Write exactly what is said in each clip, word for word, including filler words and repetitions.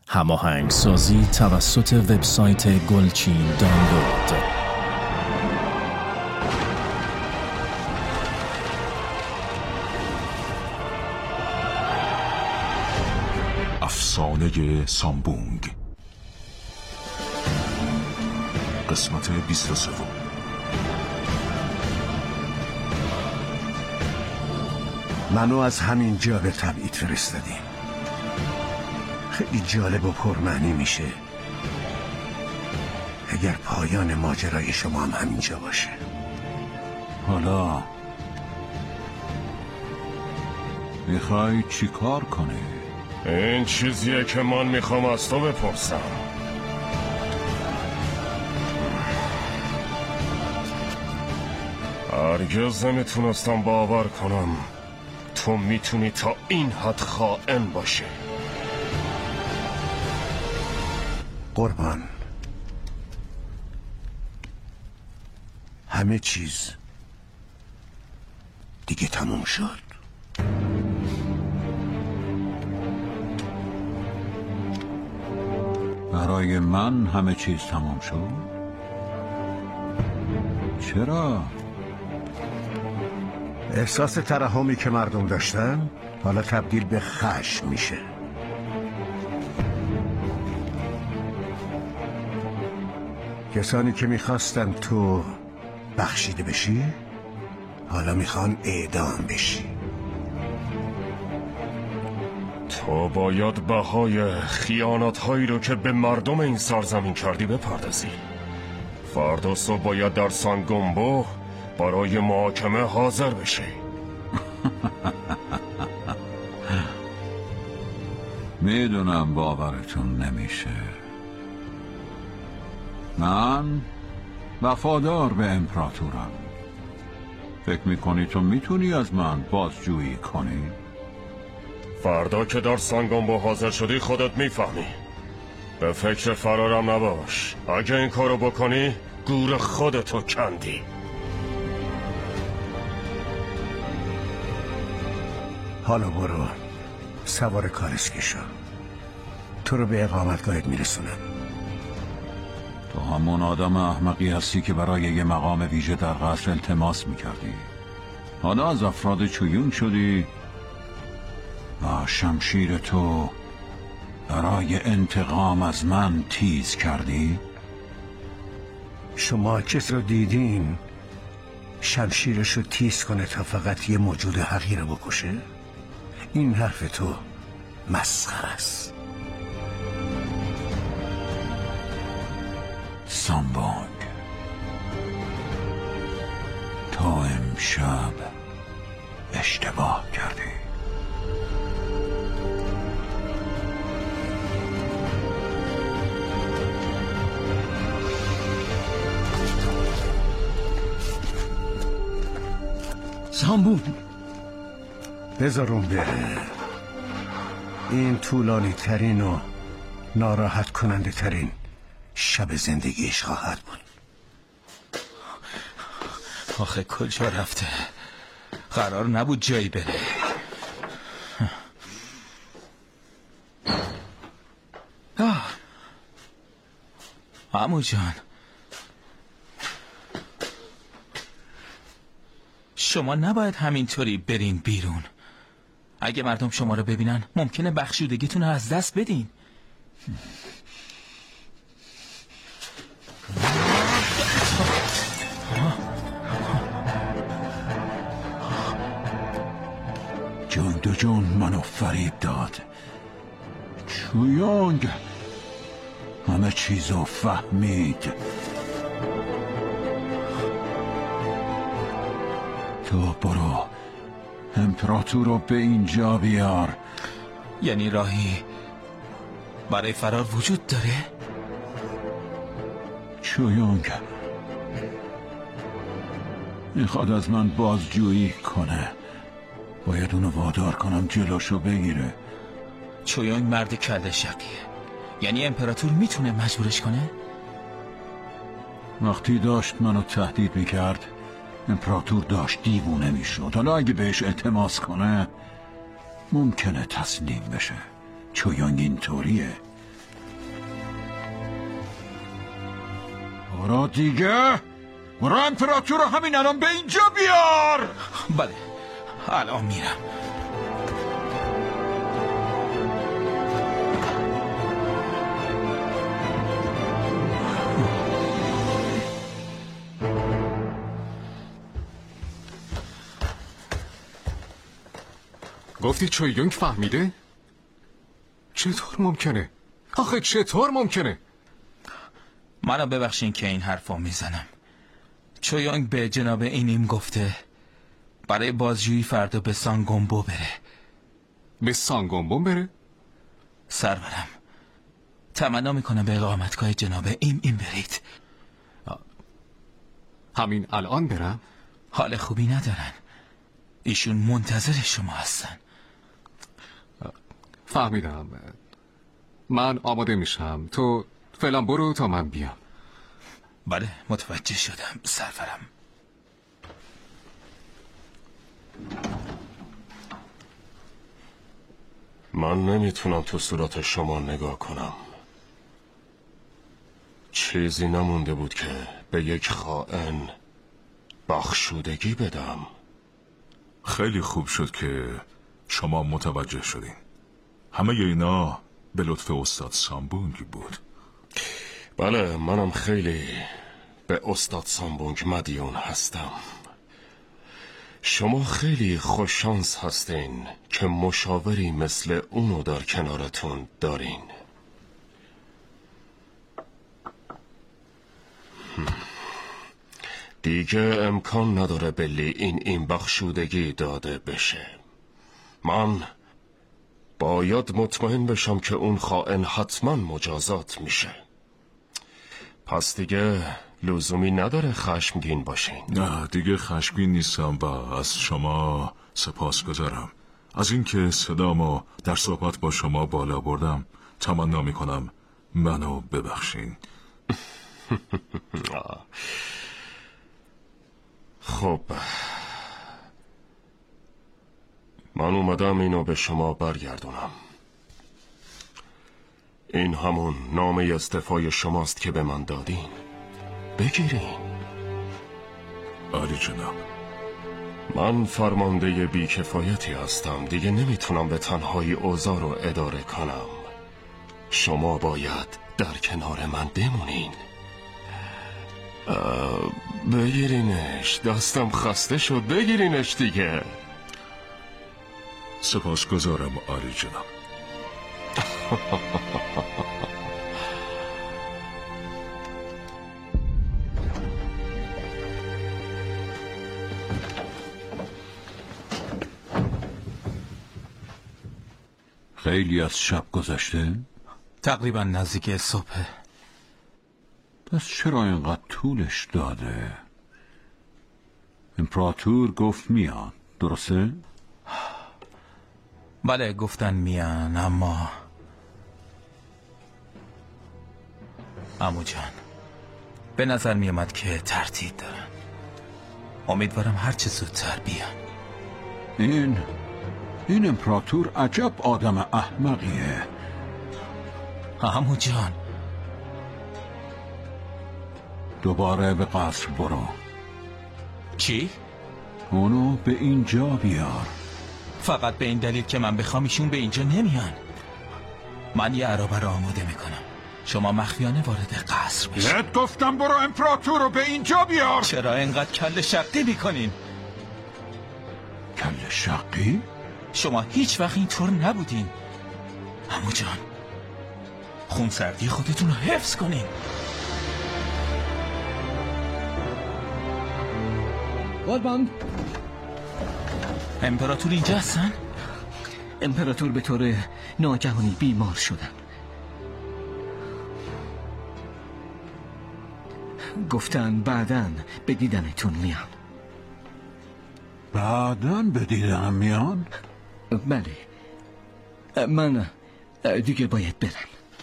هماهنگسازی توسط وبسایت گلچین دانلود. افسانه سامبونگ، قسمت بیست و سه. منو از همین جا به تبعید فرستادیم. خیلی جالب و پرمعنی میشه اگر پایان ماجرای شما هم همینجا باشه. حالا میخوای چی کار کنی؟ این چیزیه که من میخوام از تو بپرسم. هرگز نمیتونستم باور کنم تو میتونی تا این حد خائن باشی. قربان، همه چیز دیگه تموم شد. برای من همه چیز تمام شد؟ چرا؟ احساس ترحمی که مردم داشتن حالا تبدیل به خشم میشه. کسانی که میخواستن تو بخشیده بشی حالا میخوان اعدام بشی. تو باید بهای خیانت هایی رو که به مردم این سرزمین کردی بپردازی. فردا صبح باید در سانگومبو برای محاکمه حاضر بشی. میدونم باورتون نمیشه. من وفادار به امپراتورم. فکر میکنی تو میتونی از من بازجویی کنی؟ فردا که در سانگومبو حاضر شدی خودت میفهمی. به فکر فرارم نباش. اگه این کارو بکنی گور خودتو کندی. حالا برو سوار کارسکی شو. تو رو به اقامتگاهت میرسونم. تو همون آدم احمقی هستی که برای یه مقام ویژه در قصر التماس میکردی. حالا از افراد چویون شدی و شمشیر تو برای انتقام از من تیز کردی؟ شما کس رو دیدین شمشیرش رو تیز کنه تا فقط یه موجود حقیر رو بکشه؟ این حرف تو مسخره است. سامبونگ، تا امشب اشتباه کردی. سامبونگ، بذار اون بره. این طولانی ترین و ناراحت کننده ترین شب زندگیش خواهد بود. آخه کجا رفته؟ قرار نبود جایی بره. آه عمو جان، شما نباید همینطوری برین بیرون. اگه مردم شما رو ببینن ممکنه بخشودگیتون رو از دست بدین. جون دو جون منو فریب داد. چویونگ همه چیزو فهمید. تو برو امپراتور رو به اینجا بیار. یعنی راهی برای فرار وجود داره؟ چویونگ میخواد از من بازجویی کنه. باید اونو وادار کنم جلوشو بگیره. چویونگ مرد کله شقیه. یعنی امپراتور میتونه مجبورش کنه؟ وقتی داشت منو تهدید میکرد امپراتور داشت دیوونه میشد. حالا اگه بهش التماس کنه ممکنه تسلیم بشه. چویونگ اینطوریه. برو دیگه، برو امپراتور رو همین الان به اینجا بیار. بله الان میرم. گفتی چویونگ فهمیده؟ چطور ممکنه؟ آخه چطور ممکنه؟ منو ببخشین که این حرفا میزنم. چویونگ به جناب اینیم گفته برای بازجویی فردا به سانگومبو بره. به سانگومبو بره؟ سرورم تمنا میکنم به اقامتگاه جناب این این برید. همین الان برم؟ حال خوبی ندارن، ایشون منتظر شما هستن. فهمیدم. من آماده میشم، تو فعلا برو تا من بیام. بله متوجه شدم سرورم. من نمیتونم تو صورت شما نگاه کنم. چیزی نمونده بود که به یک خائن بخشودگی بدم. خیلی خوب شد که شما متوجه شدین. همه اینا به لطف استاد سامبونگ بود. بله منم خیلی به استاد سامبونگ مدیون هستم. شما خیلی خوششانس هستین که مشاوری مثل اونو در کنارتون دارین. دیگه امکان نداره بلی این این بخشودگی داده بشه. من باید مطمئن بشم که اون خائن حتما مجازات میشه. پس دیگه لزومی نداره خشمگین باشین. نه دیگه خشمگین نیستم و از شما سپاس گذارم. از اینکه صدامو در صحبت با شما بالا بردم تمنا میکنم منو ببخشین. خب من اومدم اینو به شما برگردونم. این همون نامه استعفای شماست که به من دادین. بگیرین. عالی جناب. من فرمانده بیکفایتی هستم، دیگه نمیتونم به تنهایی اوضاع رو اداره کنم. شما باید در کنار من بمونین. بگیرینش، دستم خسته شد. بگیرینش دیگه. سپاس گذارم عالی جناب. خیلی از شب گذشته؟ تقریبا نزدیک صبح. پس چرا اینقدر طولش داده؟ امپراتور گفت میاد، درسته؟ بله گفتن میان، اما عمو جان به نظر میامد که ترتیب دارن. امیدوارم هرچه زودتر بیان. این این امپراتور عجب آدم احمقیه. عمو جان دوباره به قصر برو. چی؟ اونو به اینجا بیار. فقط به این دلیل که من بخوام ایشون به اینجا نمیان. من یه عرابه رو آماده میکنم، شما مخفیانه وارد قصر بشید. بهت گفتم برو امپراتور رو به اینجا بیار. چرا اینقدر کل شقی میکنین؟ کل شقی؟ شما هیچ وقت اینطور نبودین عمو جان. خونسردی خودتون رو حفظ کنین. گلباند، امپراتور اینجا هستن؟ امپراتور به طور ناگهانی بیمار شدن. گفتن بعدن به دیدنتون میان. بعدن به دیدنم میان؟ بله من دیگه باید برم.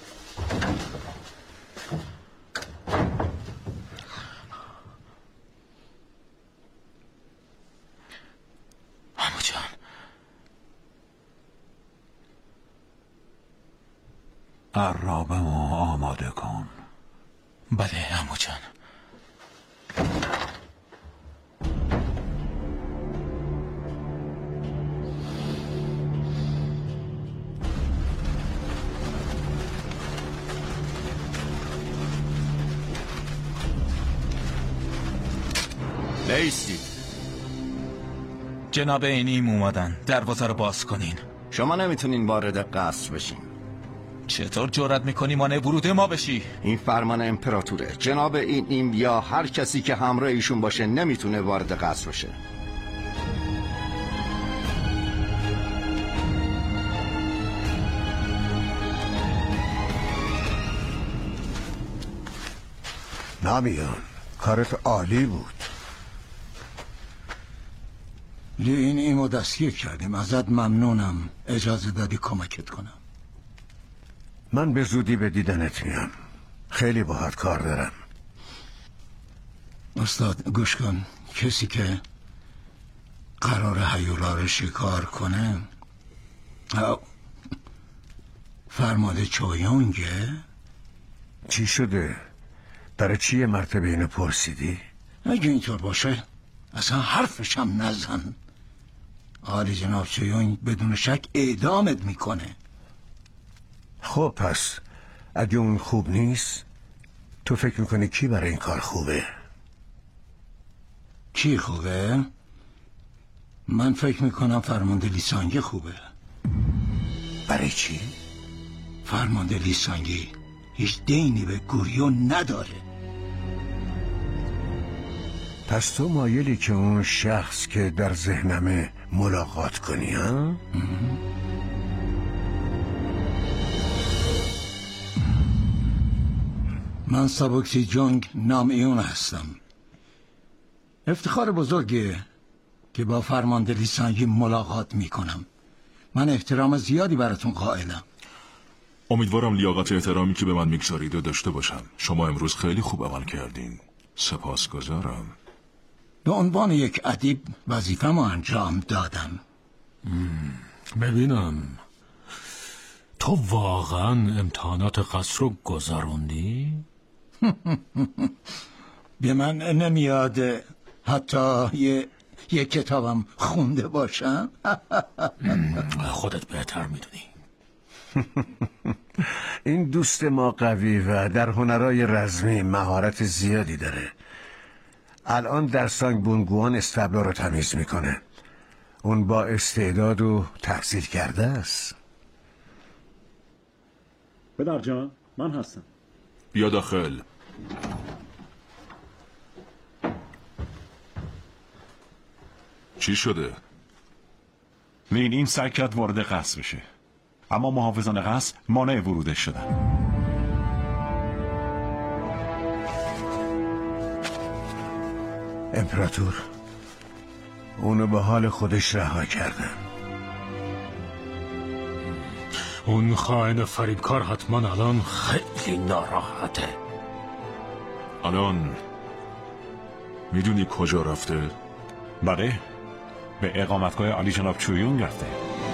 عمو جان عرابمو آماده کن. بله عمو جان. بیستید. جناب اینیم اومدن، دروازه رو باز کنین. شما نمیتونین وارد قصر بشین. چطور جرأت میکنی مانع ورود ما بشی؟ این فرمان امپراتوره. جناب اینیم یا هر کسی که همراه ایشون باشه نمیتونه وارد قصر بشه. نامیان، کارت عالی بود. این ایمو دستگیر کردیم، ازت ممنونم. اجازه دادی کمکت کنم. من به زودی به دیدنت میام. خیلی باهات کار دارم. استاد گوش کن، کسی که قرار هیولا رو شکار کنه فرمانده چویونگه؟ چی شده؟ برای چی یه مرتبه اینو پرسیدی؟ اگه اینطور باشه اصلا حرفش هم نزن. آلی جناب چویونگ بدون شک اعدامت میکنه. خب پس اگه اون خوب نیست، تو فکر میکنی کی برای این کار خوبه؟ کی خوبه؟ من فکر میکنم فرمانده لیسانگی خوبه. برای چی؟ فرمانده لیسانگی هیچ دینی به گوریو نداره. پس تو مایلی که اون شخص که در ذهنمه ملاقات کنی ها؟ من سابوکسی جونگ نام ایون هستم. افتخار بزرگه که با فرمانده لیسانگی ملاقات میکنم. من احترام زیادی براتون قائلم. امیدوارم لیاقت احترامی که به من میگذارید و داشته باشم. شما امروز خیلی خوب عمل کردین. سپاسگزارم. به عنوان یک ادیب وظیفه‌مو انجام دادم. ببینم تو واقعا امتحانات قصر رو گذروندی؟ به من نمیاد حتی یه, یه کتابم خونده باشم. خودت بهتر میدونی. این دوست ما قوی و در هنرهای رزمی مهارت زیادی داره. الان در سانگ بونگوان استبلا رو تمیز میکنه. اون با استعداد و تحصیل کرده است. پدر جان، من هستم. بیا داخل. چی شده؟ لین این سعی کرد وارد قصر بشه، اما محافظان قصر مانع ورودش شدن. امپراتور اونو به حال خودش رها کردن. اون خائن فریبکار حتما الان خیلی ناراحته. الان میدونی کجا رفته؟ بله، به اقامتگاه عالی جناب چویونگ رفته.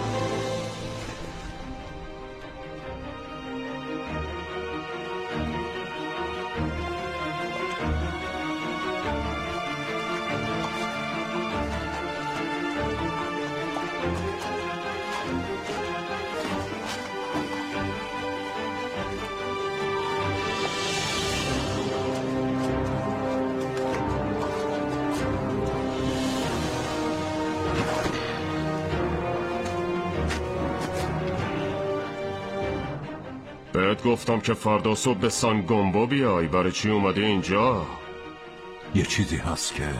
بهت گفتم که فردا صبح به سان گومبو بیای. برای چی اومده اینجا؟ یه چیزی هست که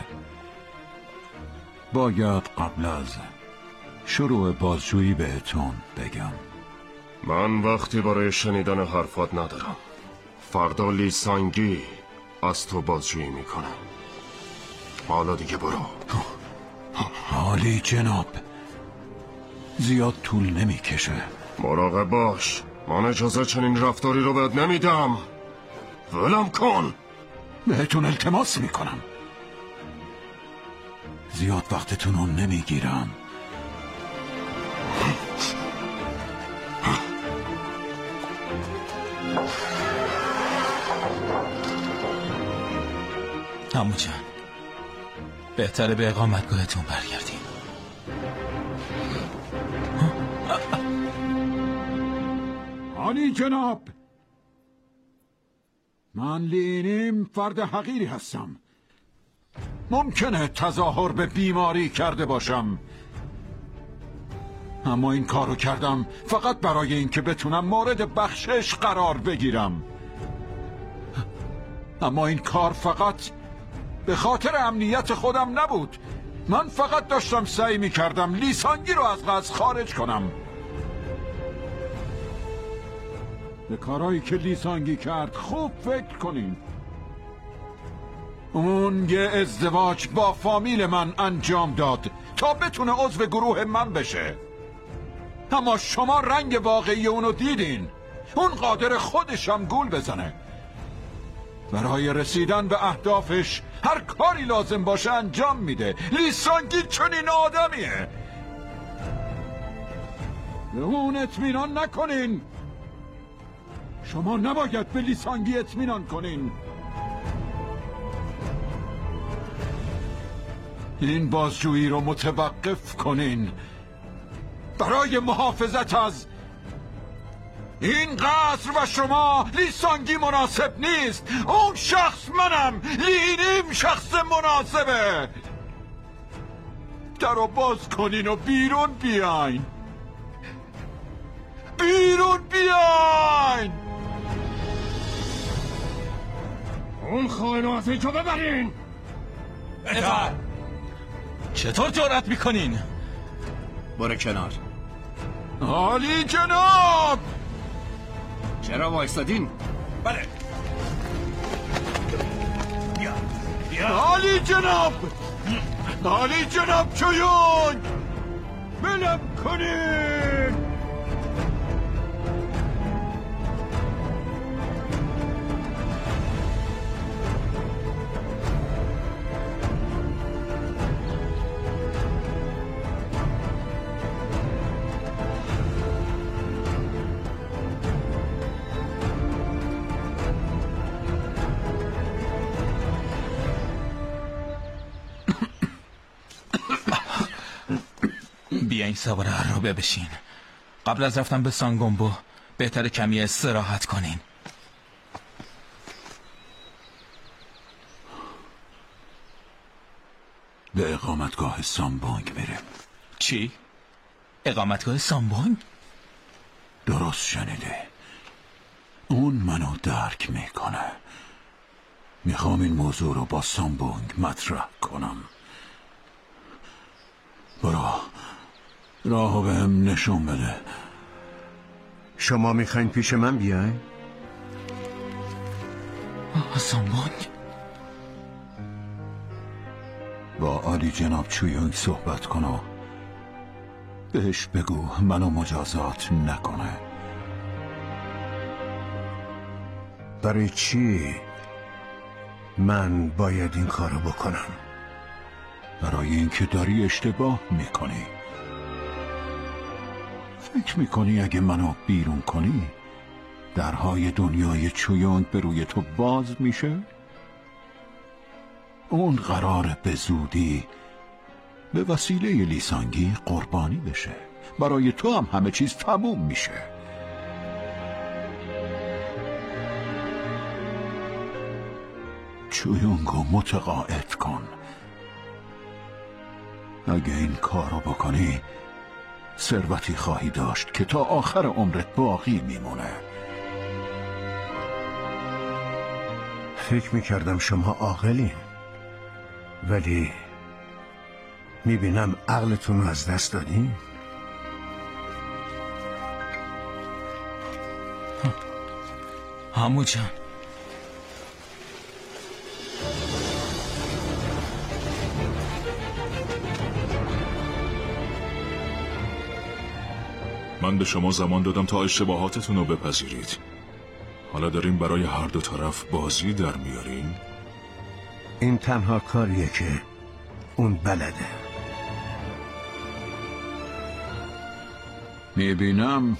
باید قبل از شروع بازجویی بهتون بگم. من وقتی برای شنیدن حرفات ندارم. فردا لیسانگی از تو بازجویی میکنم. حالا دیگه برو. عالی جناب، زیاد طول نمیکشه. مراقب باش، من اجازه چنین رفتاری رو بهت نمیدم. ولم کن. بهتون التماس میکنم، زیاد وقتتون رو نمیگیرم. عمو جان، بهتره به اقامتگاهتون برگردیم. عالی جناب، من لینیم فرد حقیری هستم. ممکنه تظاهر به بیماری کرده باشم، اما این کارو کردم فقط برای اینکه بتونم مورد بخشش قرار بگیرم. اما این کار فقط به خاطر امنیت خودم نبود. من فقط داشتم سعی میکردم لیسانگی رو از قصد خارج کنم. به کارهایی که لیسانگی کرد خوب فکر کنین. اون یه ازدواج با فامیل من انجام داد تا بتونه عضو گروه من بشه، اما شما رنگ واقعی اونو دیدین. اون قادر خودشم گول بزنه. برای رسیدن به اهدافش هر کاری لازم باشه انجام میده. لیسانگی چنین آدمیه. به اون اطمینان نکنین. شما نباید به لیسانگی اطمینان کنین. این بازجویی رو متوقف کنین برای محافظت از این قصر و شما. لیسانگی مناسب نیست. اون شخص منم. لینیم شخص مناسبه. در رو باز کنین و بیرون بیاین. بیرون بیاین. اون خائن رو ببرین. بفر. چطور جرأت میکنین؟ برو کنار. عالی جناب. چرا وایستادین؟ بله. بیا بیا. عالی جناب. عالی جناب چویونگ. بلم کنین. بیاین سوار عرابه بشین. قبل از رفتن به سانگومبو بهتر کمی استراحت کنین. به اقامتگاه سامبونگ میریم. چی؟ اقامتگاه سامبونگ؟ درست شنیده. اون منو درک میکنه. میخوام این موضوع رو با سامبونگ مطرح کنم. برو راهو بهم نشون بده. شما میخواین پیش من بیاین؟ سامبونگ؟ با عالی جناب چویونگ صحبت کن و بهش بگو منو مجازات نکنه. برای چی من باید این کارو بکنم؟ برای اینکه داری اشتباه میکنی. فکر میکنی اگه منو بیرون کنی درهای دنیای چویونگ به روی تو باز میشه؟ اون قراره به زودی به وسیله لیسانگی قربانی بشه. برای تو هم همه چیز تموم میشه. چویونگو متقاعد کن. اگه این کارو بکنی ثروتی خواهی داشت که تا آخر عمرت باقی میمونه. فکر میکردم شما عاقلین، ولی میبینم عقلتون رو از دست دادین. عمو جان، من به شما زمان دادم تا اشتباهاتتون رو بپذیرید. حالا داریم برای هر دو طرف بازی در میارین؟ این تنها کاریه که اون بلده. میبینم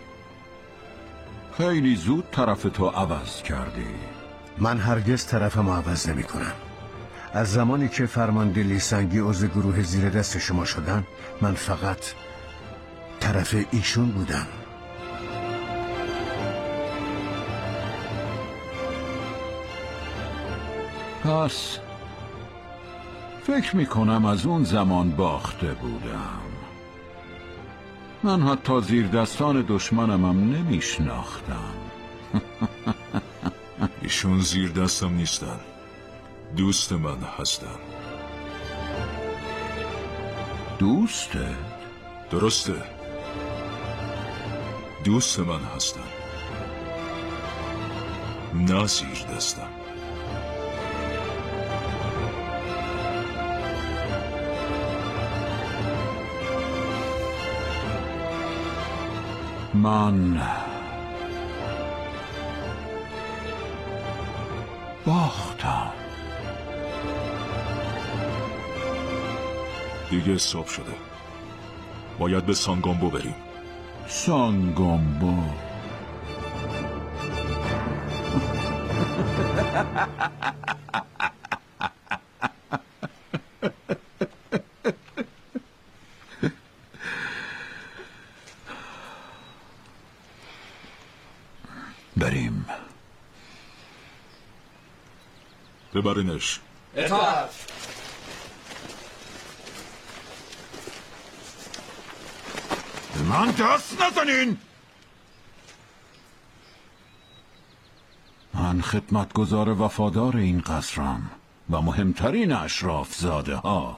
خیلی زود طرف تو عوض کردی. من هرگز طرفم عوض نمی کنم. از زمانی که فرمانده لیسانگی عضو گروه زیر دست شما شدن من فقط طرف ایشون بودم. پس فکر میکنم از اون زمان باخته بودم. من حتی زیر دستان دشمنم هم نمیشناختم. ایشون زیر دستم نیستن، دوست من هستن. دوسته؟ درسته، دوست من هستن، نه زیر دستم. من باختم. دیگه صبح شده، باید به سانگومبو بریم. سانگومبو؟ بریم. ببرینش. اطاعت. من دست نزنین. من خدمتگزار وفادار این قصرم و مهمترین اشراف زاده ها.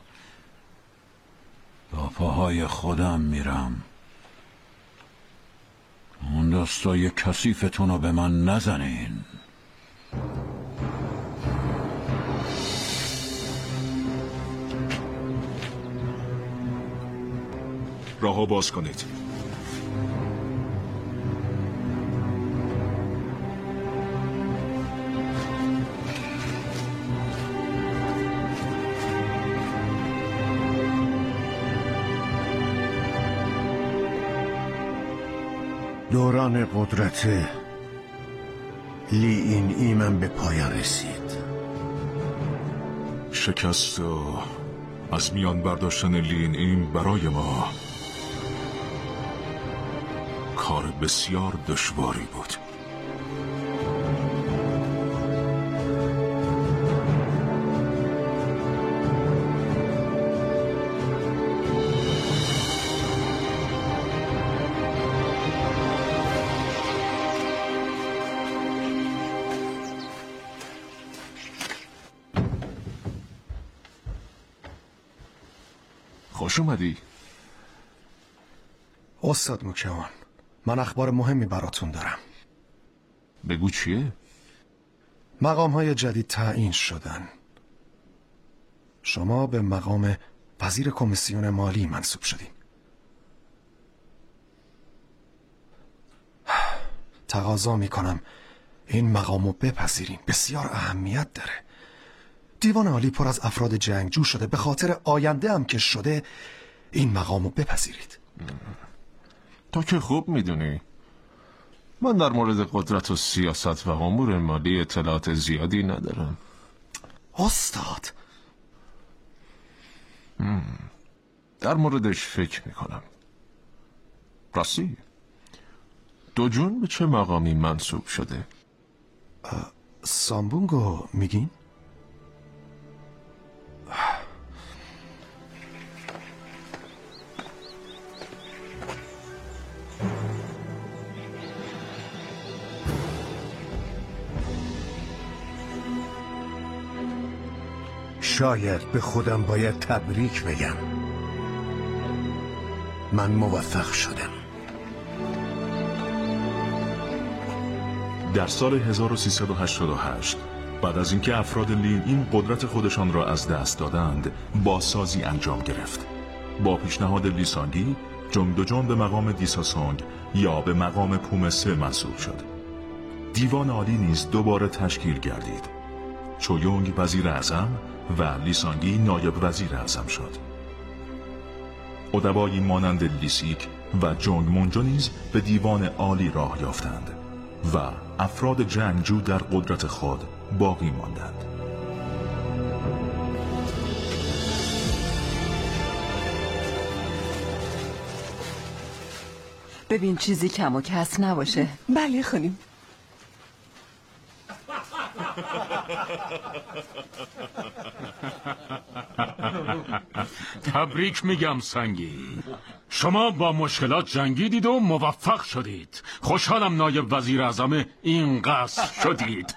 با پاهای خودم میرم. اون دستای کثیفتون رو به من نزنین. راهو باز کنید. دوران قدرت لی این ایمن به پایان رسید. شکست و از میان برداشتن لین این برای ما کار بسیار دشواری بود. خوش اومدی. استاد موکهان، من اخبار مهمی براتون دارم. بگو چیه؟ مقام های جدید تعیین شدن. شما به مقام وزیر کمیسیون مالی منصوب شدین. تقاضا میکنم این مقامو بپذیرین، بسیار اهمیت داره. دیوان عالی پر از افراد جنگجو شده، به خاطر آینده هم که شده این مقامو بپذیرید. تا که خوب میدونی من در مورد قدرت و سیاست و امور مالی اطلاعات زیادی ندارم. استاد در موردش فکر میکنم. راستی دو جون به چه مقامی منصوب شده؟ سامبونگو میگین؟ شاید به خودم باید تبریک بگم. من موفق شدم. در سال هزار و سیصد و هشتاد و هشت بعد از اینکه افراد لین این قدرت خودشان را از دست دادند، بازسازی انجام گرفت. با پیشنهاد لیسانگی، جنگ دوجان به مقام دیساسونگ یا به مقام پومسه منصوب شد. دیوان عالی نیز دوباره تشکیل گردید. چویونگ وزیر اعظم و لیسانگی نایب وزیر اعظم شد. ادبایی مانند لیسیک و جونگ مونجو نیز به دیوان عالی راه یافتند و افراد جنگجو در قدرت خود باقی ماندند. ببین چیزی کم و کس نباشه. بله خانم. تبریک میگم سنگی. شما با مشکلات جنگیدید و موفق شدید. خوشحالم نایب وزیر اعظم این قصر شدید.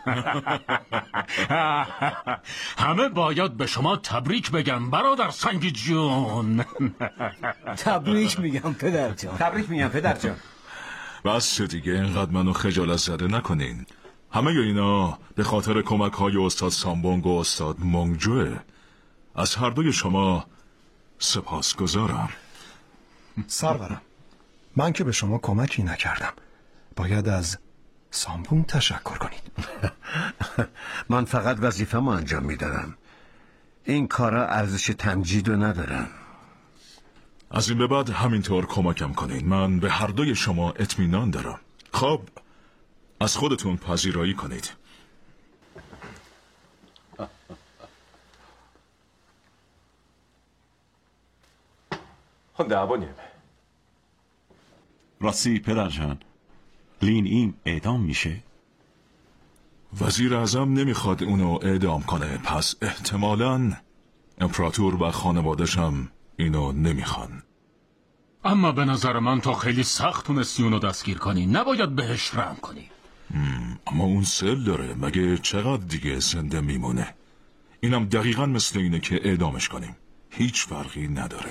همه باید به شما تبریک بگم برادر سنگی جون. تبریک میگم پدر جان. تبریک میگم پدر جان. بس دیگه اینقدر منو خجالت زده نکنین. همه اینا به خاطر کمک های استاد سامبونگ و استاد مونگجوه. از هر دوی شما سپاسگزارم. سرورم، من که به شما کمکی نکردم. باید از سامبونگ تشکر کنید. من فقط وظیفه‌مو انجام میدادم. این کارا ارزش تمجید رو ندارن. از این به بعد همینطور کمکم کنین. من به هر دوی شما اطمینان دارم. خب از خودتون پذیرایی کنید. 아버님. راستی پدر جان، لین این اعدام میشه؟ وزیر اعظم نمیخواد اونو اعدام کنه، پس احتمالاً امپراتور و خانوادشم اینو نمیخوان. اما به نظر من تو خیلی سخت تونستی اونو دستگیر کنی. نباید بهش رحم کنی. اما اون سل داره. مگه چقدر دیگه زنده میمونه؟ اینم دقیقاً مثل اینه که اعدامش کنیم. هیچ فرقی نداره.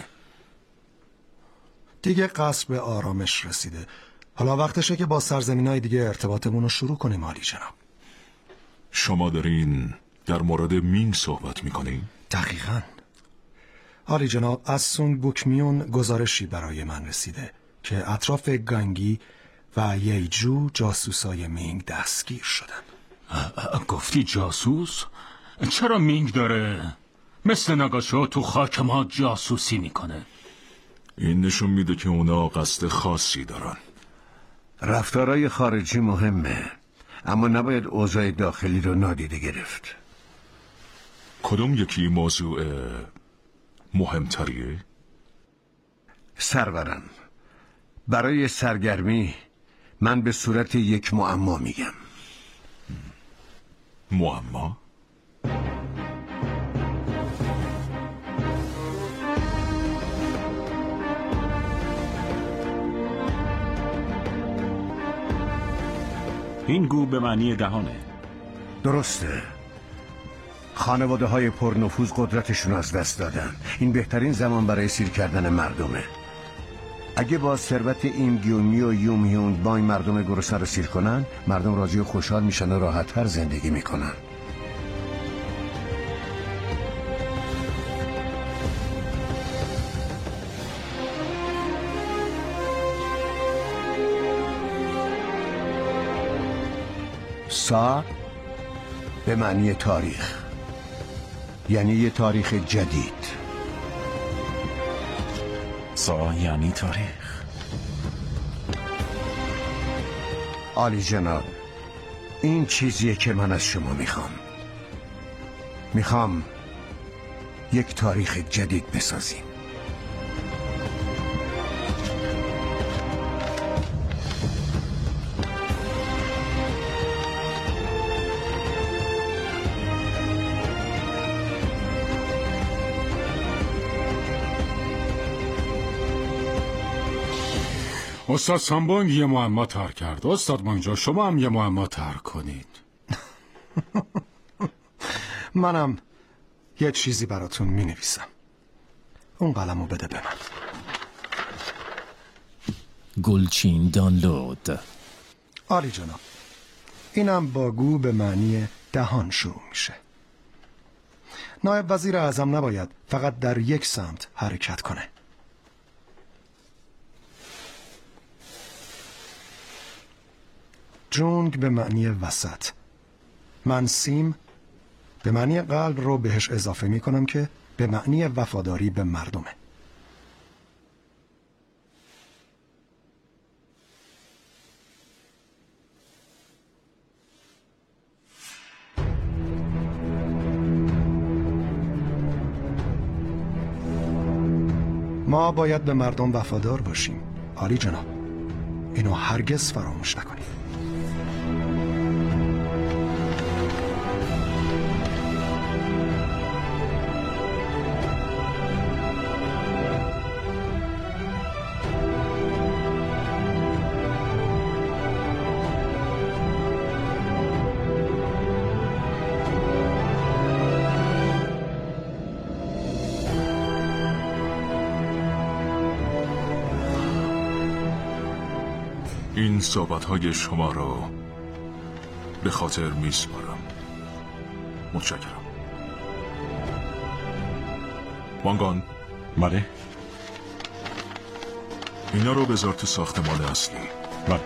دیگه قصر به آرامش رسیده. حالا وقتشه که با سرزمینای دیگه ارتباطمون رو شروع کنیم عالی جناب. شما دارین در مورد مینگ صحبت میکنین؟ دقیقاً. عالی جناب، از سونگ بوکمیون گزارشی برای من رسیده که اطراف گانگی و ییجو جاسوسای مینگ دستگیر شدن. گفتی جاسوس؟ چرا مینگ داره مثل ناگاشو تو خاک ما جاسوسی میکنه؟ این نشون میده که اونا قصد خاصی دارن. رفتارهای خارجی مهمه، اما نباید اوضاع داخلی رو نادیده گرفت. کدوم یکی موضوع مهمتریه؟ سرورم، برای سرگرمی من به صورت یک معما میگم. معما؟ این گو به معنی دهانه. درسته. خانواده های پرنفوذ قدرتشون از دست دادن. این بهترین زمان برای سیر کردن مردمه. اگه با ثروت این گیومی و یوم هیونگ با این مردم گرسنه رو سیر کنن، مردم راضی و خوشحال میشن و راحت‌تر زندگی میکنن. سا به معنی تاریخ، یعنی یه تاریخ جدید. سا یعنی تاریخ. عالی جناب، این چیزیه که من از شما میخوام. میخوام یک تاریخ جدید بسازیم. استاد سامبونگ یه معما طرح کرد. استاد مونگجو شما هم یه معما طرح کنید. منم یه چیزی براتون می نویسم. اون قلمو بده به من. گلچین دانلود. عالی جناب، اینم با گو به معنی دهان شروع میشه. نایب وزیر اعظم نباید فقط در یک سمت حرکت کنه. جونگ به معنی وسط. من سیم به معنی قلب رو بهش اضافه می کنم که به معنی وفاداری به مردمه. ما باید به مردم وفادار باشیم. عالی جناب، اینو هرگز فراموش نکنیم. این صحبت‌های شما رو به خاطر میسپارم. متشکرم. وانگان. بله. اینا رو بذار تو ساختمان اصلی. بله.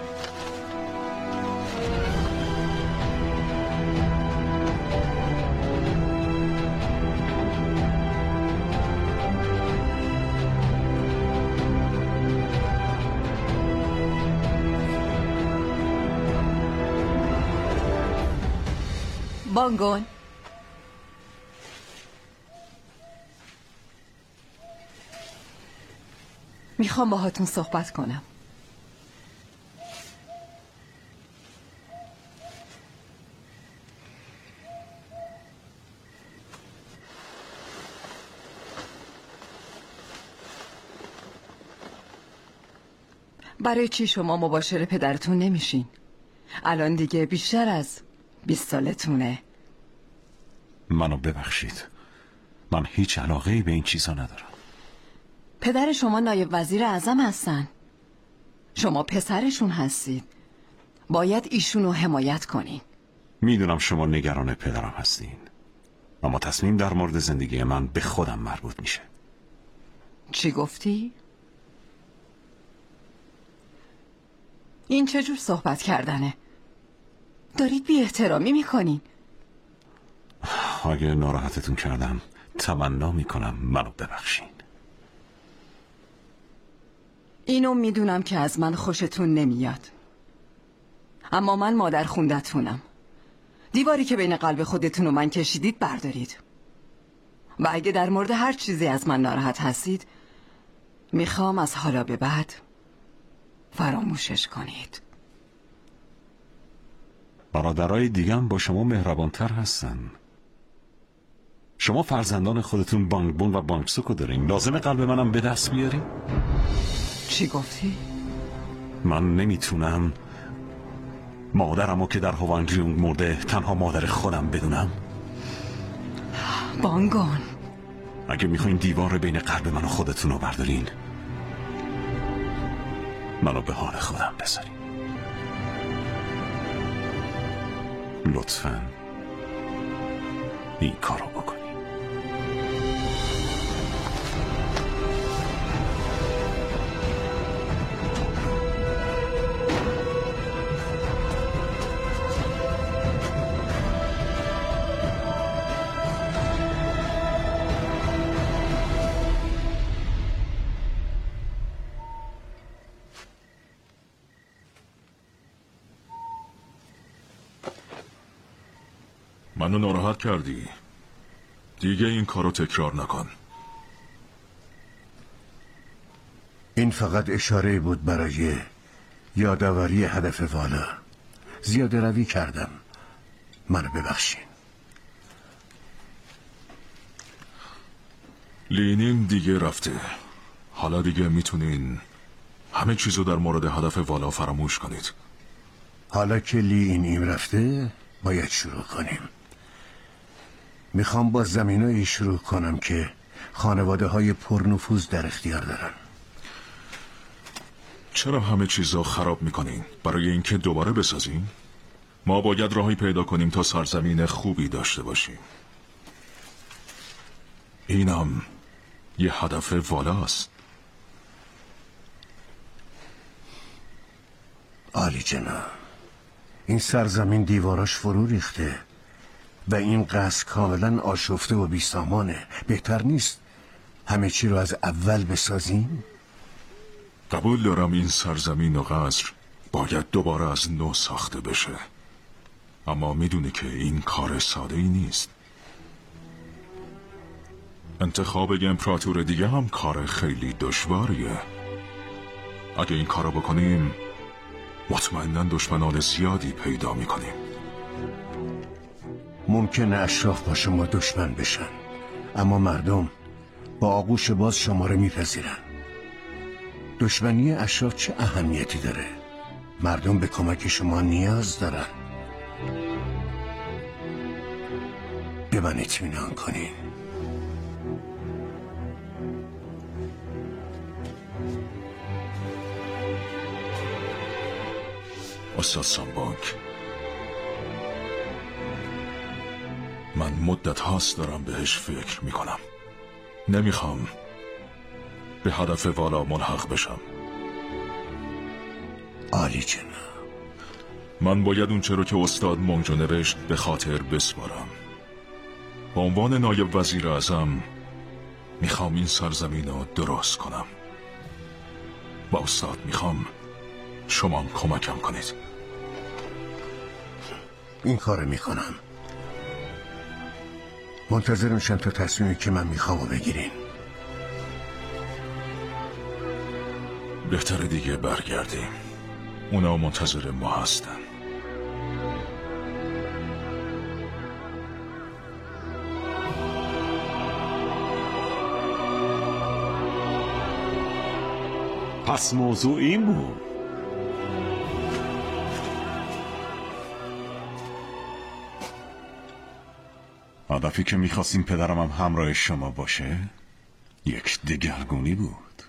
بانگون، میخوام باهاتون صحبت کنم. برای چی شما مباشر پدرتون نمیشین؟ الان دیگه بیشتر از بیست سالتونه. منو ببخشید، من هیچ علاقه‌ای به این چیزا ندارم. پدر شما نایب وزیر اعظم هستن، شما پسرشون هستید، باید ایشونو حمایت کنین. میدونم شما نگران پدرم هستین، اما تصمیم در مورد زندگی من به خودم مربوط میشه. چی گفتی؟ این چجور صحبت کردنه؟ دارید بی احترامی میکنین. اگه ناراحتتون کردم تمنا میکنم منو ببخشین. اینو میدونم که از من خوشتون نمیاد، اما من مادر خوندتونم. دیواری که بین قلب خودتون و من کشیدید بردارید، و اگه در مورد هر چیزی از من ناراحت هستید میخوام از حالا به بعد فراموشش کنید. برادرای دیگم با شما مهربانتر هستن. شما فرزندان خودتون بانگبون و بانگسوکو دارین، لازم قلب منم به دست بیارین؟ چی گفتی؟ من نمیتونم مادرمو که در هوانگریونگ مرده تنها مادر خودم بدونم. بانگون، اگه میخواین دیوار بین قلب من و خودتون رو بردارین، منو به حال خودم بذارین. لطفاً این کارو بکنین. منو ناراحت کردی. دیگه این کارو تکرار نکن. این فقط اشاره بود برای یادآوری هدف والا. زیاده روی کردم، منو ببخشین. لینین دیگه رفته. حالا دیگه میتونین همه چیزو در مورد هدف والا فراموش کنید. حالا که لینین رفته باید شروع کنیم. میخوام با زمینایی شروع کنم که خانواده های پرنفوذ در اختیار دارن. چرا همه چیزو خراب میکنین؟ برای اینکه دوباره بسازیم؟ ما باید راهی پیدا کنیم تا سرزمین خوبی داشته باشیم. اینم یه هدف والاست. عالی جناب، این سرزمین دیواراش فرو ریخته و این قصر کاملا آشفته و بیسامانه. بهتر نیست همه چی رو از اول بسازیم؟ قبول دارم این سرزمین و قصر باید دوباره از نو ساخته بشه، اما میدونی که این کار ساده ای نیست. انتخاب یه امپراتور دیگه هم کار خیلی دشواریه. اگه این کارو بکنیم مطمئناً دشمنان زیادی پیدا میکنیم. ممکنه اشراف با شما دشمن بشن، اما مردم با آغوش باز شما رو میپذیرن. دشمنی اشراف چه اهمیتی داره؟ مردم به کمک شما نیاز دارن. به من اطمینان کنین. استاد سامبانک، من مدت هاست دارم بهش فکر میکنم. نمیخوام به هدف والا ملحق بشم. عالی جناب. من باید اون چرا که استاد مونجو نوشت به خاطر بسپارم. به عنوان نایب وزیر اعظم میخوام این سرزمین رو درست کنم. با استاد میخوام شما کمکم کنید. این کار میکنم. منتظر میشم تا تصمیمی که من میخوام رو بگیرین. بهتره دیگه برگردیم. اونا منتظر ما هستن. پس موضوع این بود. هدفی که میخواستیم پدرم هم همراه شما باشه یک دگرگونی بود.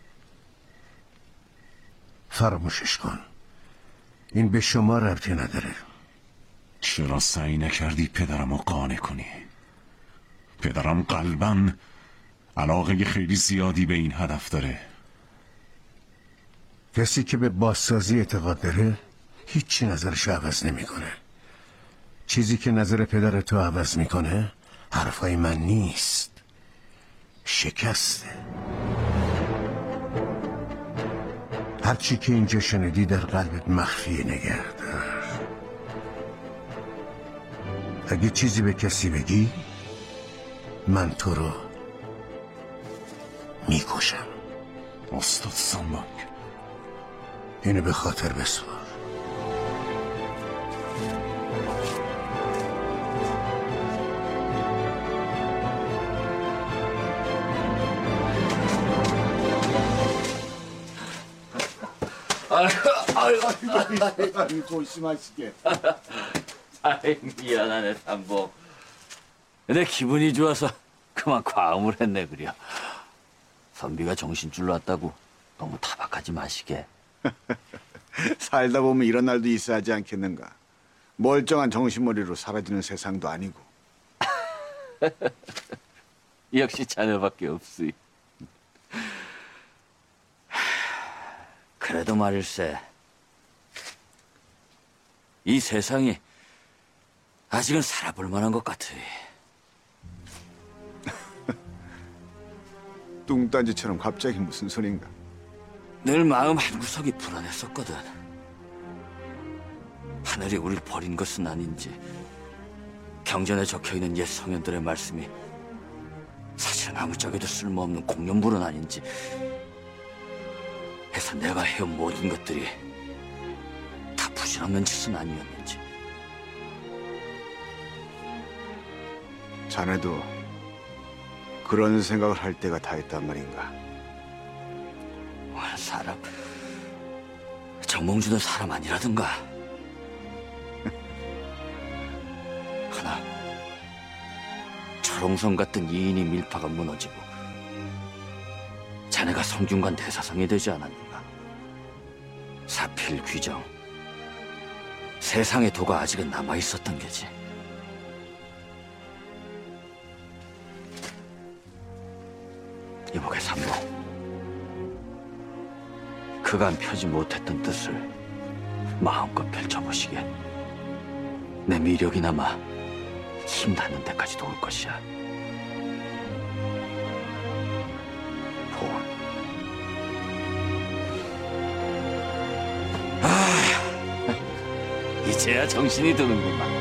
فراموشش کن. این به شما ربطی نداره. چرا سعی نکردی پدرم رو قانع کنی؟ پدرم قلباً علاقه خیلی زیادی به این هدف داره. کسی که به بازسازی اعتقاد داره هیچی نظرش عوض نمیکنه. چیزی که نظر پدر تو عوض میکنه حرفای من نیست، شکسته. هرچی که اینجا شنیدی در قلبت مخفی نگه دار. اگه چیزی به کسی بگی من تو رو میکشم. استاد سامبانک، اینو به خاطر بسپار. 아이, 조심하시게. 아이, 미안하네, 삼봉. 내 기분이 좋아서 그만 과음을 했네, 그려. 선비가 정신줄로 왔다고 너무 타박하지 마시게. 살다 보면 이런 날도 있어야 하지 않겠는가. 멀쩡한 정신머리로 사라지는 세상도 아니고. 역시 자네밖에 없으이. 그래도 말일세, 이 세상이 아직은 살아볼 만한 것 같으니. 뚱딴지처럼 갑자기 무슨 소린가. 늘 마음 한구석이 불안했었거든. 하늘이 우릴 버린 것은 아닌지, 경전에 적혀있는 옛 성현들의 말씀이 사실은 아무짝에도 쓸모없는 공연불은 아닌지 해서 내가 해온 모든 것들이 다 부질없는 짓은 아니었는지. 자네도 그런 생각을 할 때가 다 있단 말인가. 사람, 정몽주는 사람 아니라든가. 하나, 철옹성 같은 이인이 밀파가 무너지고 자네가 성균관 대사성이 되지 않았는가. 사필, 귀정, 세상의 도가 아직은 남아있었던 게지. 이목의 삼봉, 그간 펴지 못했던 뜻을 마음껏 펼쳐보시게. 내 미력이나마 힘 닿는 데까지도 올 것이야. 보원. 아, 이제야 정신이 드는구만.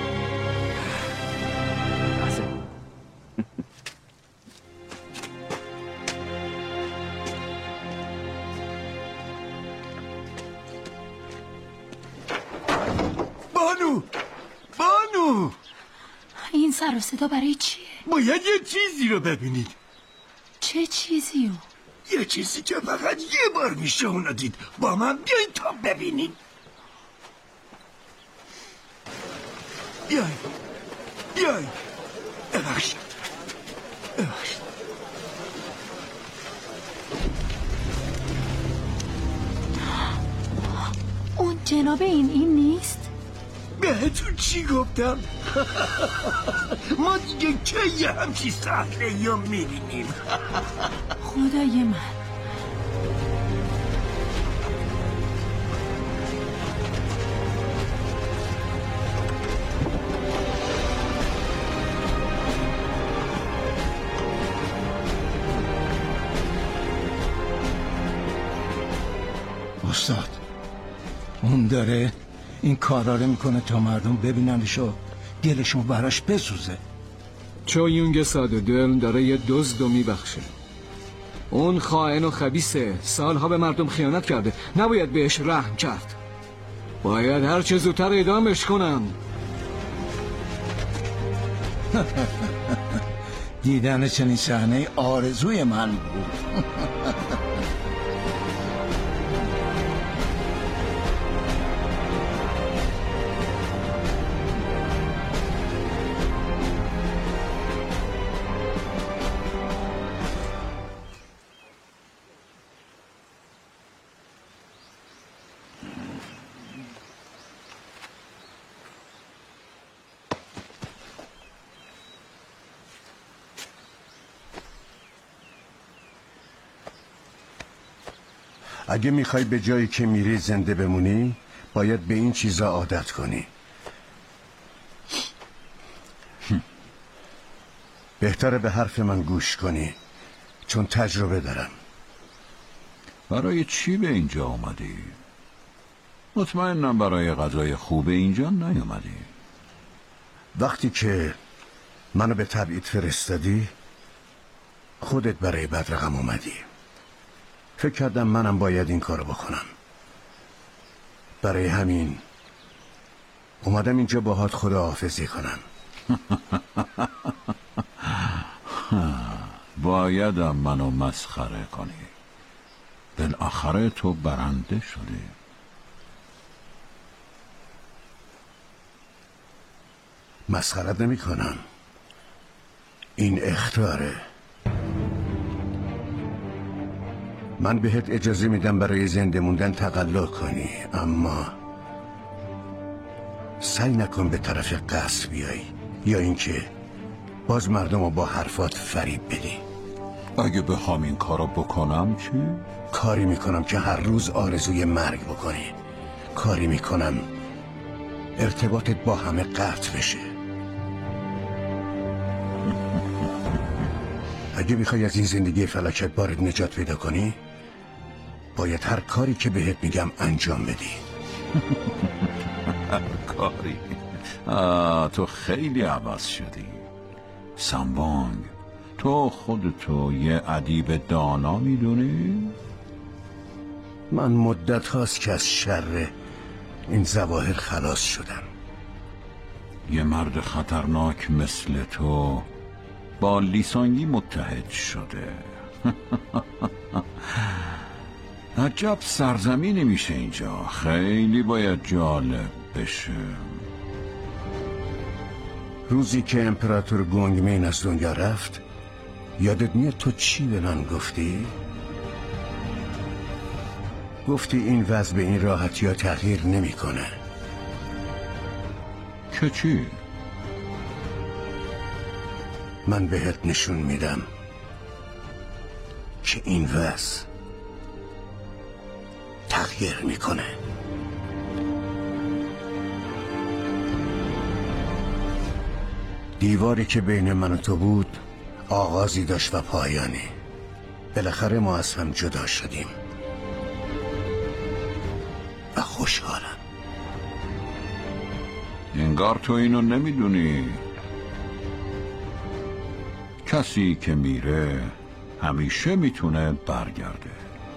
این سر و صدا برای چیه؟ باید یه چیزی رو ببینید. چه چیزی رو؟ یه چیزی که فقط یه بار میشه اونو دید. با من بیایید تا ببینید. بیایید بیایید. ببخشید ببخشید. اون جناب این این نیست؟ بهتون چی گفتم؟ ما دیگه کی همچی صحنه یا میبینیم؟ خدای من استاد، اون داره این کارا رو میکنه تا مردم ببیننش و دلشون براش بسوزه. چو یونگ ساده دل داره یه دزد و میبخشه. اون خائن و خبیثه، سالها به مردم خیانت کرده، نباید بهش رحم کرد. باید هر چه زودتر اعدامش کنم. دیدن چنین صحنه آرزوی من بود. اگه میخوای به جایی که میری زنده بمونی باید به این چیزا عادت کنی. بهتره به حرف من گوش کنی چون تجربه دارم. برای چی به اینجا آمدی؟ مطمئنم برای غذای خوب اینجا نیومدی. وقتی که منو به تبعید فرستادی خودت برای بدرقم اومدی. فکر کردم منم باید این کارو بکنم. برای همین اومدم اینجا باهات خداحافظی کنم. بایدم منو مسخره کنی. بالاخره تو برنده شدی. مسخرت نمی کنم. این اختیاره. من بهت اجازه میدم برای زنده موندن تقلا کنی، اما سعی نکن به طرف قصر بیای یا اینکه باز مردم رو با حرفات فریب بدی. اگه بخوام این کارو بکنم چی؟ کاری میکنم که هر روز آرزوی مرگ بکنی. کاری میکنم ارتباطت با همه قطع بشه. اگه میخوای از این زندگی فلکت بارد نجات پیدا کنی باید هر کاری که بهت میگم انجام بدی. هر کاری؟ آه، تو خیلی عوض شدی سامبانگ. تو خودتو یه ادیب دانا میدونی؟ من مدت هاست که از شر این ظواهر خلاص شدم. یه مرد خطرناک مثل تو با لیسانگی متحد شده. عجب سرزمینی میشه اینجا. خیلی باید جالب بشه. روزی که امپراتور گونگمین از دنیا رفت یادت میاد تو چی به من گفتی؟ گفتی این وضع به این راحتی ها تغییر نمیکنه. که چی؟ من بهت نشون میدم که این وضع تغییر میکنه. دیواری که بین من و تو بود آغازی داشت و پایانی. بالاخره ما از هم جدا شدیم و خوشحالم. انگار تو اینو نمیدونی. کسی که میره همیشه میتونه برگرده.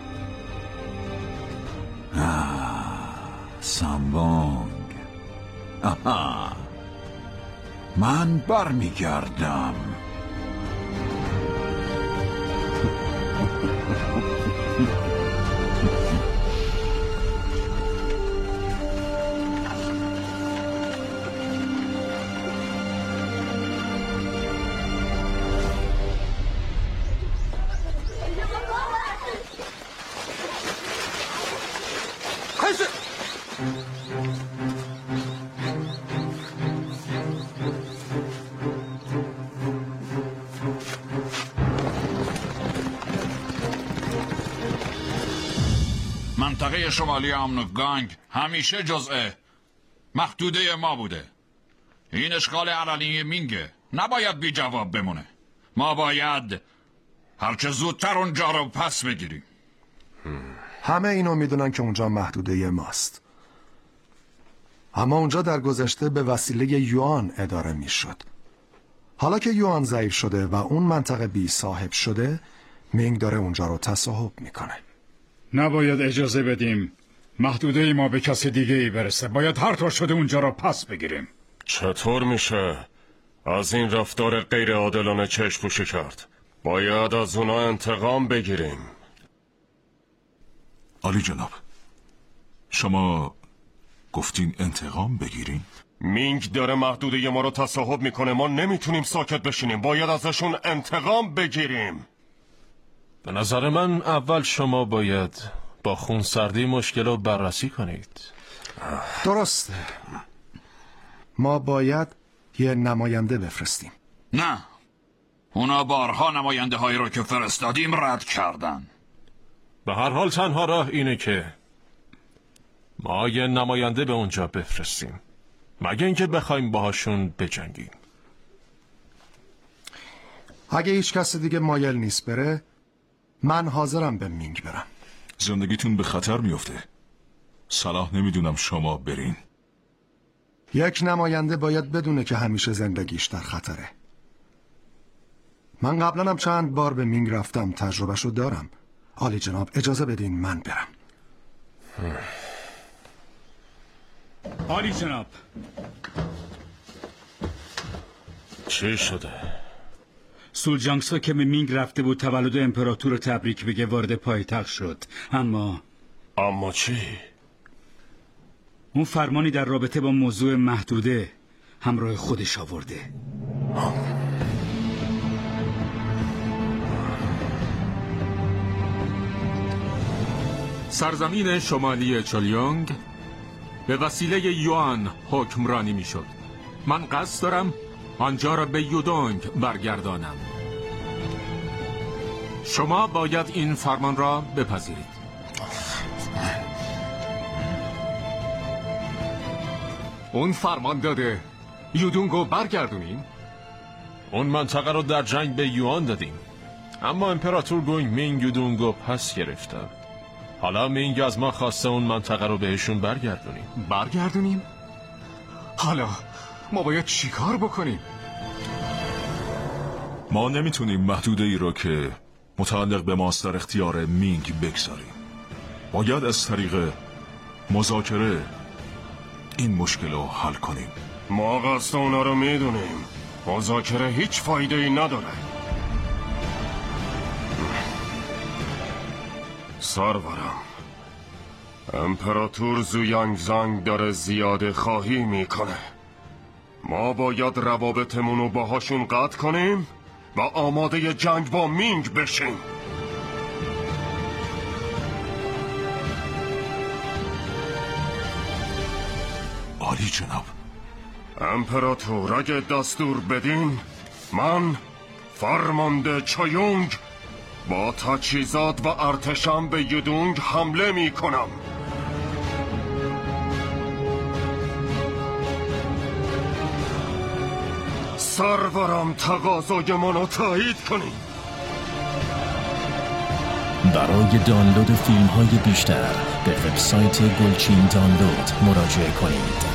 آه، سامبانگ. آها، من برمیگردم. منطقه شمالی آمنوگانگ همیشه جزء محدوده ما بوده. این اشغال علنی مینگه، نباید بی جواب بمونه. ما باید هرچه زودتر اونجا رو پس بگیریم. همه اینو میدونن که اونجا محدوده ماست، اما اونجا در گذشته به وسیله یوان اداره میشد. حالا که یوان ضعیف شده و اون منطقه بی صاحب شده، مینگ داره اونجا رو تصاحب میکنه. نباید اجازه بدیم محدوده ما به کسی دیگه ای برسه. باید هر طور شده اونجا رو پس بگیریم. چطور میشه از این رفتار غیر عادلانه چشم پوشی کرد؟ باید از اونا انتقام بگیریم. عالی جناب، شما گفتین انتقام بگیریم؟ مینگ داره محدوده ما رو تصاحب میکنه، ما نمیتونیم ساکت بشینیم، باید ازشون انتقام بگیریم. به نظر من اول شما باید با خونسردی مشکل رو بررسی کنید. درسته، ما باید یه نماینده بفرستیم. نه، اونا بارها نماینده هایی رو که فرستادیم رد کردن. به هر حال تنها راه اینه که ما یه نماینده به اونجا بفرستیم، مگه اینکه بخوایم باهاشون بجنگیم. اگه هیچ کس دیگه مایل نیست بره، من حاضرم به مینگ برم. زندگیتون به خطر میفته. صلاح نمیدونم شما برین. یک نماینده باید بدونه که همیشه زندگیش در خطره. من قبلا هم چند بار به مینگ رفتم، تجربهشو دارم. عالی جناب، اجازه بدین من برم. عالی جناب. چی شده؟ سولجانگسا که به مینگ رفته بود تولد امپراتور رو تبریک بگه وارد پایتخت شد، اما اما چی؟ اون فرمانی در رابطه با موضوع محدوده همراه خودش آورده. سرزمین شمالی چولیونگ به وسیله یوان حکمرانی می شد. من قصد دارم آنجا را به یودونگ برگردانم. شما باید این فرمان را بپذیرید. اون فرمان داده یودونگو برگردونیم؟ اون منطقه رو در جنگ به یوان دادیم، اما امپراتور گوینگ مینگ یودونگو پس گرفتن. حالا مینگ از ما خواسته اون منطقه رو بهشون برگردونیم. برگردونیم؟ حالا ما باید چیکار بکنیم؟ ما نمیتونیم محدوده ای رو که متعلق به ماست در اختیار مینگ بگذاریم. باید از طریق مذاکره این مشکل رو حل کنیم. ما قصد اونا رو میدونیم، مذاکره هیچ فایده ای نداره. سرورم، امپراتور زویانگزانگ داره زیاده خواهی میکنه. ما باید روابطمون رو باهاشون قطع کنیم و آماده جنگ با مینگ بشیم. عالی جناب. امپراتور اگه دستور بدین، من فرمانده چایونگ با تجهیزات و ارتشم به یودونگ حمله می کنم. سرورم تقاضای منو تایید کنید. برای دانلود فیلم های بیشتر به وبسایت گلچین دانلود مراجعه کنید.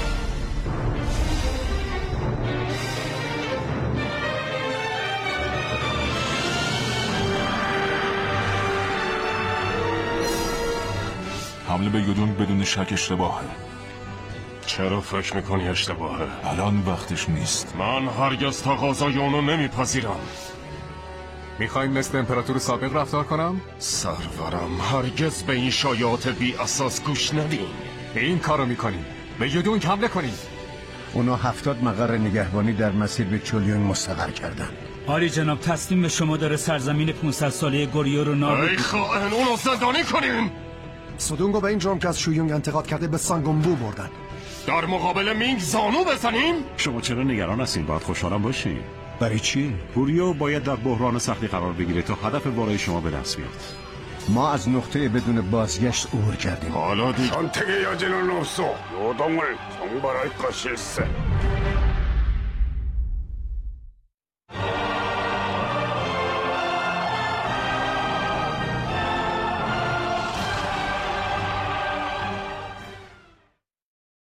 حمله به یودونگ بدون شک اشتباهه. چرا فکر میکنی اشتباهه؟ الان وقتش نیست. من هرگز تقاضای اونو نمیپذیرم. میخواین مثل امپراتور سابق رفتار کنم؟ سرورم، هرگز به این شایعات بی اساس گوش ندین. این کارو میکنیم، به یودونگ حمله کنیم. اونا هفتاد مقر نگهبانی در مسیر به چولیونگ مستقر کردن. عالی جناب، تسلیم به شما داره سرزمین پانصد ساله گوریو رو نابود. ای خائن، اونو زندانی کنیم. سودونگو به این جرم که از شویونگ انتقاد کرده به سانگومبو بردن. در مقابل مینگ زانو بزنیم؟ شما چرا نگران هستین؟ باید خوشحالم باشین. برای چی؟ گوریو باید در بحران سختی قرار بگیره تا هدف بالای شما به دست بیاد. ما از نقطه بدون بازگشت عبور کردیم. حالا دیگه 선택의 여지는 없소. 요동을 정벌할 것일세.